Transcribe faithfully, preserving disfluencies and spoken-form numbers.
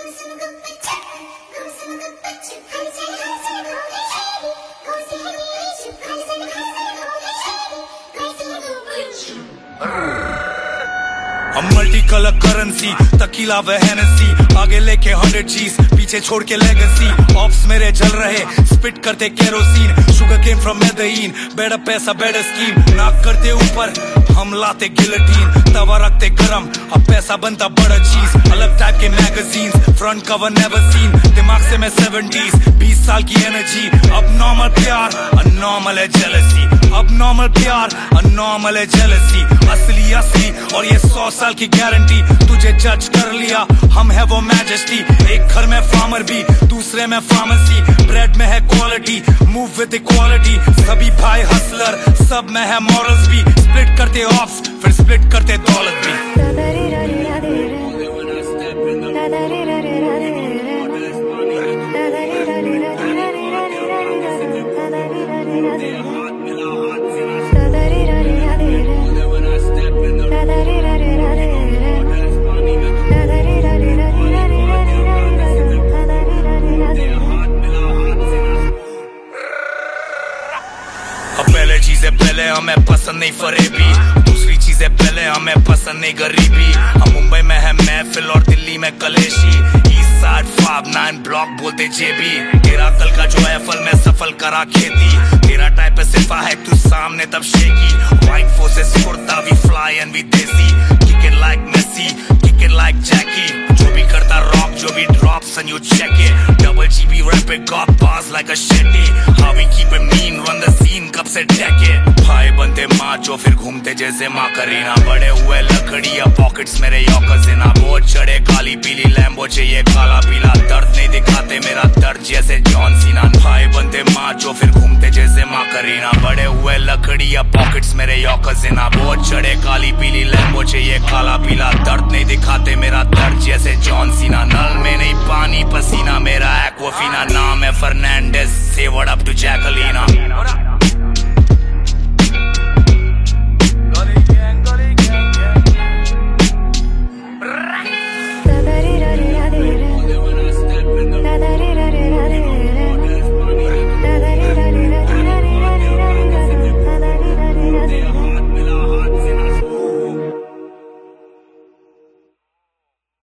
Multi colour currency तकीला व Hennessy, आगे लेके हंड्रेड जीस, पीछे छोड़ के लेगेसी। ऑप्स मेरे जल रहे स्पिट करते kerosene, sugar came from Medellin, बेड़ा पैसा बेड़ा स्कीम। नाक करते ऊपर हम लाते गिलोटीन, तवा रखते गरम अब पैसा बनता बड़ा चीज। अलग टाइप के magazine, front cover never seen, दिमाग से मैं सेवेंटीज, बीस साल की एनर्जी। अब नॉर्मल प्यार अनॉर्मल है जेलसी, अब नॉर्मल प्यार अनॉर्मल है जेलसी। असली असली और ये सौ साल की गारंटी, तुझे जज कर लिया हम है वो मैजेस्टी। एक घर में फार्मर भी, दूसरे में फार्मेसी, ब्रेड में है क्वालिटी, मूव विद इक्वालिटी। सभी भाई हसलर, सब में है मॉरल्स भी, स्प्लिट करते ऑफ्स फिर स्प्लिट करते दौलत भी। पहले चीजें पहले हमें पसंद नहीं फरेबी, दूसरी चीजें पहले हमें पसंद नहीं गरीबी। हम मुंबई में है महफिल और दिल्ली में कलेशी, east side five nine block बोलते जेबी। तेरा कल का जो है फल में सफल करा खेती, तेरा टाइप है सिफा है तू सामने तब शेकी। White forces kurta we fly and we desi, kick it like Messi, kick it like Jackie. जो भी करता रॉक, जो भी drops and you check it, double GB wrap it got pass like a Shetty. How we keep it mean, run the scene कब से decade. भाई बनते macho फिर घूमते जैसे माँ करीना, बड़े हुए लकड़िया पॉकेट्स मेरे यौकसिना। बहुत चढ़े काली पीली लैम्बो चाहिए काला पीला, दर्द नहीं दिखाते मेरा दर्द जैसे जॉन सीना। भाई बनते माचो फिर घूमते जैसे माँ करीना, बड़े हुए लकड़िया पॉकेट्स मेरे यौकसिना। बहुत चढ़े काली पीली लैम्बो चाहिए काला पीला, दर्द नहीं दिखाते मेरा दर्द जैसे जॉन सीना। नल में नहीं पानी पसीना, मेरा एक्वाफीना। नाम है फर्नांडिस, से व्हाट अप टू जैकलीना।